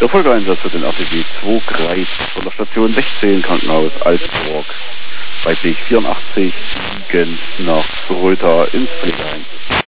Der Folgeeinsatz für den RTW 2 Kreis von der Station 16 Krankenhaus Altenburg bei Weg 84 liegend nach Rötha ins Pflegeheim.